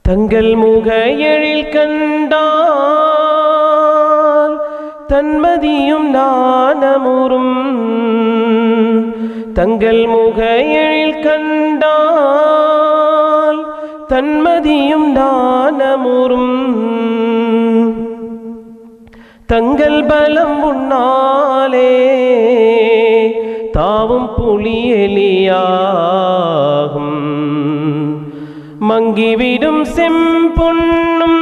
தங்கள் முக எழில் கண்டால் தன்மதியும் நாணமுறும். தங்கள் முக எழில் கண்டால் தன்மதியும் நாணமுறும். தங்கள் பலம் முன்னாலே தாவும் புலியெலியாகும். மங்கிவிடும் செம்பொன்னும்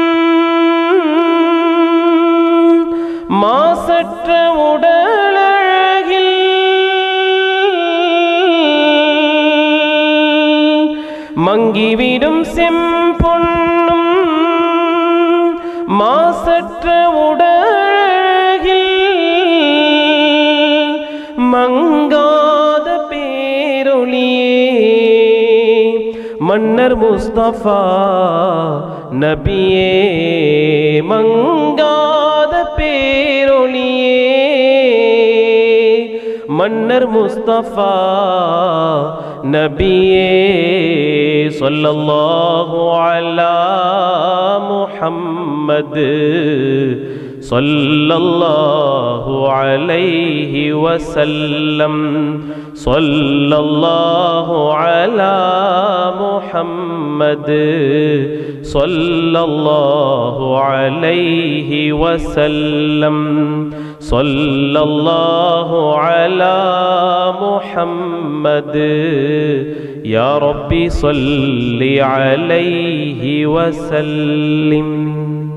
மாசற்ற உடலழகில் மங்கிவிடும் செம்பொன்னும் மாசற்ற உடலழகில் மங்காத பேரொளியே மன்னர் முஸ்தபா நபியே. மங்காத பேரொளியே மன்னர் முஸ்தபா நபியே. ஸல்லல்லாஹு அலா முஹம்மது ஸல்லல்லாஹு அலைஹி வஸல்லம். ஸல்லல்லாஹு அலா முஹம்மது ஸல்லல்லாஹு அலைஹி வஸல்லம். ஸல்லல்லாஹு அலா முஹம்மது யா ரப்பி ஸல்லி அலைஹி வஸல்லிம்.